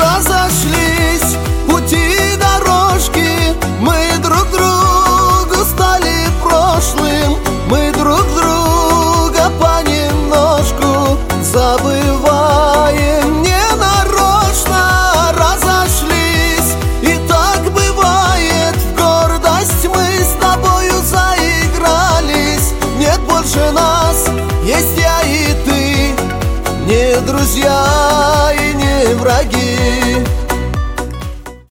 разошлись пути, дорожки, мы друг другу стали прошлым, мы друг друга понемножку забываем. Не нарочно разошлись, и так бывает. В гордость мы с тобою заигрались. Нет больше нас, есть я и ты, не друзья и не враги.